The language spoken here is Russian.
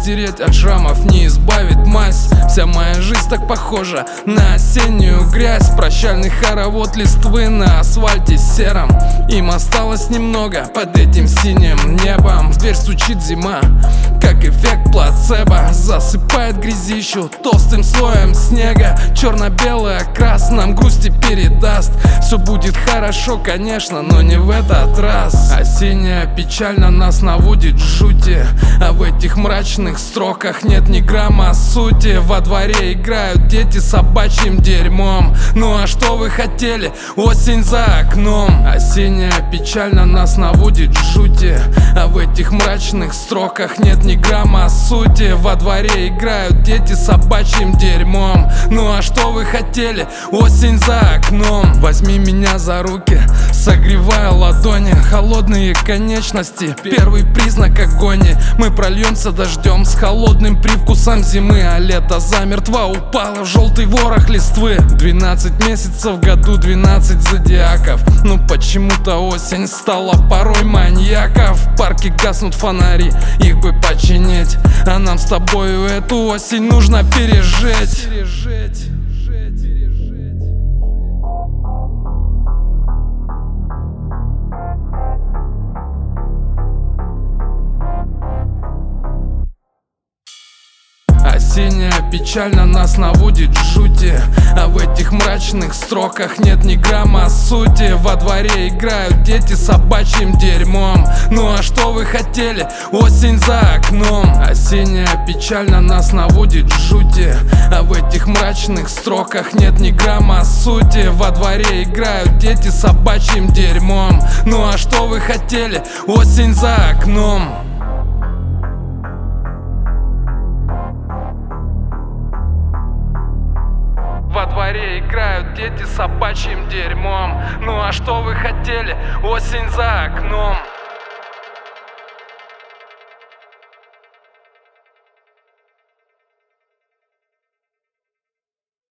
стереть от шрамов, не избавить мазь. Вся моя жизнь так похожа на осеннюю грязь. Прощальный хоровод листвы на асфальте сером. Им осталось немного под этим синим небом. В дверь стучит зима, как эффект плацебо. Засыпает грязищу толстым слоем снега. Черно-белый окрас нам грусти передаст. Все будет хорошо, конечно, но не в этот раз. Осенняя печаль на нас наводит жути, а в этих мрачных строках нет ни грамма сути. Во дворе играют дети собачьим дерьмом. Ну а что вы хотели? Осень за окном. Осенняя печаль на нас наводит жути, а в этих мрачных строках нет ни грамма сути. Во дворе играют дети собачьим дерьмом. Ну а что вы хотели? Осень за окном. Возьми меня за руки, согревая ладони, холодные конечности, первый признак агонии. Мы прольемся дождем с холодным привкусом зимы, а лето замертво упало в желтый ворох листвы. 12 месяцев в году, 12 зодиаков. Но почему-то осень стала порой маньяков. В парке гаснут фонари, их бы починить, а нам с тобою эту осень нужно пережить. Осенняя печаль на нас наводит жути, а в этих мрачных строках нет ни грамма сути. Во дворе играют дети собачьим дерьмом. Ну а что вы хотели? Осень за окном. Осенняя печаль на нас наводит жути, а в этих мрачных строках нет ни грамма сути. Во дворе играют дети собачьим дерьмом. Ну а что вы хотели? Осень за окном. Во дворе играют дети собачьим дерьмом. Ну а что вы хотели? Осень за окном.